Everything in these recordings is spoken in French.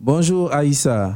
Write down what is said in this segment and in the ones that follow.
Bonjour Aïssa.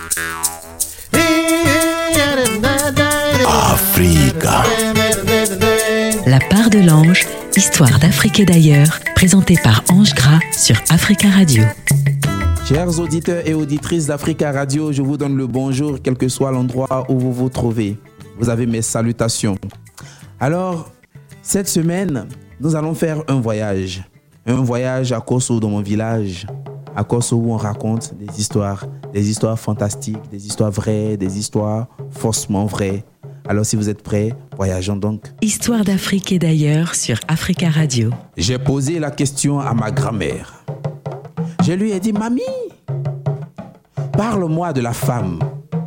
Africa. La part de l'ange, histoire d'Afrique et d'ailleurs, présentée par Ange Gras sur Africa Radio. Chers auditeurs et auditrices d'Africa Radio, je vous donne le bonjour, quel que soit l'endroit où vous vous trouvez. Vous avez mes salutations. Alors, cette semaine, nous allons faire un voyage. Un voyage à Kosso, dans mon village. À Kosso, où on raconte des histoires fantastiques, des histoires vraies, des histoires faussement vraies. Alors, si vous êtes prêts, voyageons donc. Histoire d'Afrique et d'ailleurs sur Africa Radio. J'ai posé la question à ma grand-mère. Je lui ai dit, mamie, parle-moi de la femme.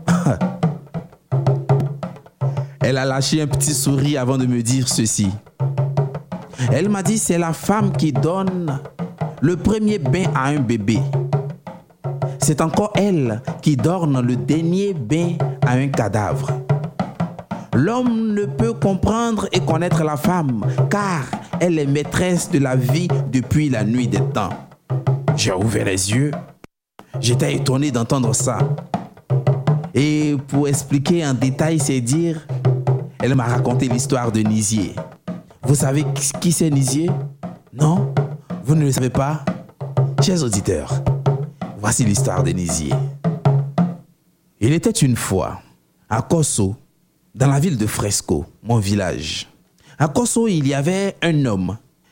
Elle a lâché un petit sourire avant de me dire ceci. Elle m'a dit, c'est la femme qui donne le premier bain à un bébé. C'est encore elle qui donne le dernier bain à un cadavre. L'homme ne peut comprendre et connaître la femme, car elle est maîtresse de la vie depuis la nuit des temps. J'ai ouvert les yeux. J'étais étonné d'entendre ça. Et pour expliquer en détail, c'est dire, elle m'a raconté l'histoire de Nizier. Vous savez qui c'est Nizier? Non? Vous ne le savez pas? Chers auditeurs, voici l'histoire de Nizier. Il était une fois, à Kosso, dans la ville de Fresco, mon village. À Kosso, il y avait un homme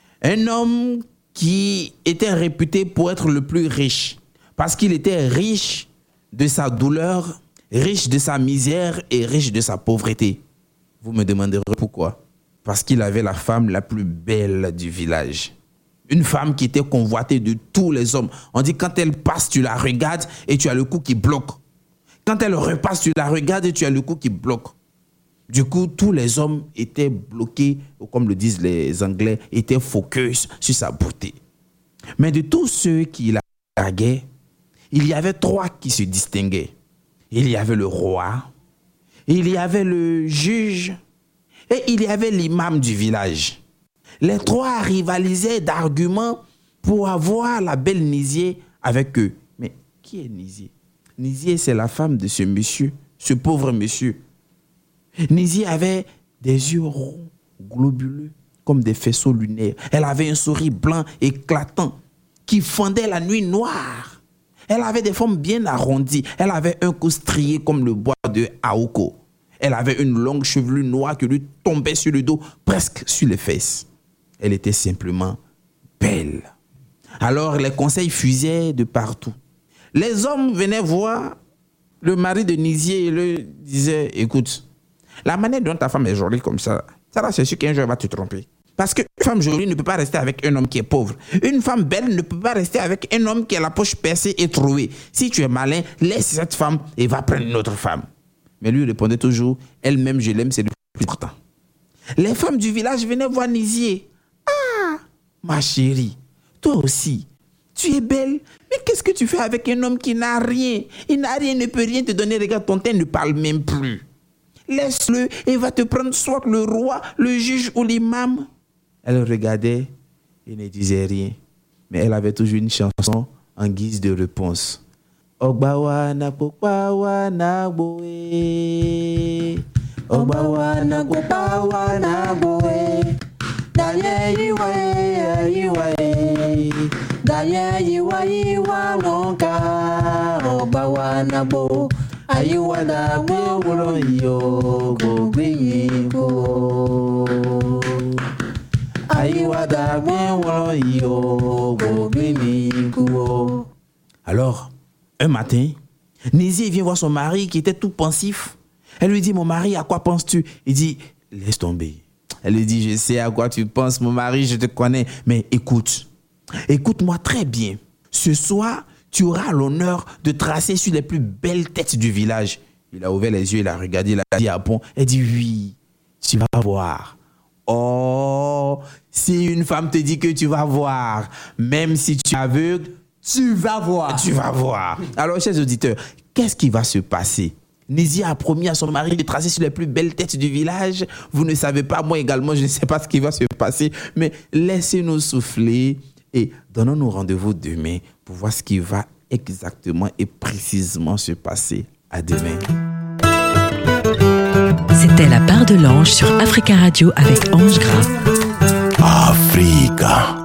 qui était réputé pour être le plus riche, parce qu'il était riche de sa douleur, riche de sa misère et riche de sa pauvreté. Vous me demanderez pourquoi? Parce qu'il avait la femme la plus belle du village. Une femme qui était convoitée de tous les hommes. On dit quand elle passe, tu la regardes et tu as le cou qui bloque. Quand elle repasse, tu la regardes et tu as le cou qui bloque. Du coup, tous les hommes étaient bloqués, ou comme le disent les Anglais, étaient focus sur sa beauté. Mais de tous ceux qui la draguaient, il y avait 3 qui se distinguaient. Il y avait le roi, il y avait le juge et il y avait l'imam du village. Les 3 rivalisaient d'arguments pour avoir la belle Nizier avec eux. Mais qui est Nizier? Nizier, c'est la femme de ce monsieur, ce pauvre monsieur. Nizier avait des yeux ronds, globuleux, comme des faisceaux lunaires. Elle avait un sourire blanc éclatant qui fendait la nuit noire. Elle avait des formes bien arrondies. Elle avait un cou strié comme le bois de Aoko. Elle avait une longue chevelure noire qui lui tombait sur le dos, presque sur les fesses. Elle était simplement belle. Alors les conseils fusaient de partout. Les hommes venaient voir le mari de Nizier et lui disaient, écoute, la manière dont ta femme est jolie comme ça là, c'est sûr qu'un jour elle va te tromper. Parce qu'une femme jolie ne peut pas rester avec un homme qui est pauvre. Une femme belle ne peut pas rester avec un homme qui a la poche percée et trouée. Si tu es malin, laisse cette femme et va prendre une autre femme. Mais lui répondait toujours, elle-même je l'aime, c'est le plus important. Les femmes du village venaient voir Nizier. Ah, ma chérie, toi aussi, tu es belle, mais qu'est-ce que tu fais avec un homme qui n'a rien? Il n'a rien, ne peut rien te donner. Regarde, ton teint ne parle même plus. Laisse-le et va te prendre soit le roi, le juge ou l'imam. Elle regardait et ne disait rien. Mais elle avait toujours une chanson en guise de réponse. Ogbawa na kokpawa na boe. Ogbawa na kokpawa na boe. Danye yiwa. Danye yiwa nonka. Ogbawa na bo. Ayiwa na bo wolo yo go gbeyin go. Alors, un matin, Nizier vient voir son mari qui était tout pensif. Elle lui dit, mon mari, à quoi penses-tu? Il dit, laisse tomber. Elle lui dit, je sais à quoi tu penses, mon mari, je te connais. Mais écoute-moi très bien. Ce soir, tu auras l'honneur de tracer sur les plus belles têtes du village. Il a ouvert les yeux, il a regardé, il a dit, ah bon? Elle dit, oui, tu vas voir. Oh, si une femme te dit que tu vas voir, même si tu es aveugle, tu vas voir. Tu vas voir. Alors, chers auditeurs, qu'est-ce qui va se passer? Nizier a promis à son mari de tracer sur les plus belles têtes du village. Vous ne savez pas, moi également, je ne sais pas ce qui va se passer. Mais laissez-nous souffler et donnons-nous rendez-vous demain pour voir ce qui va exactement et précisément se passer. À demain. C'était La Part de l'Ange sur Africa Radio avec Ange Gras. Africa.